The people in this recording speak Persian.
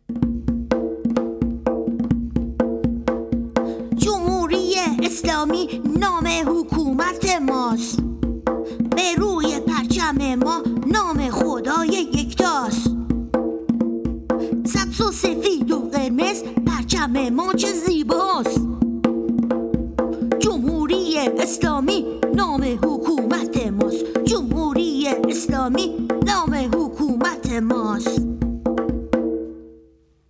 جمهوری اسلامی نام حکومت ماست، به روی پرچم ما نام خدای یکتاست. سبز و سفید و قرمز پرچم ما چه زیباست. جمهوری اسلامی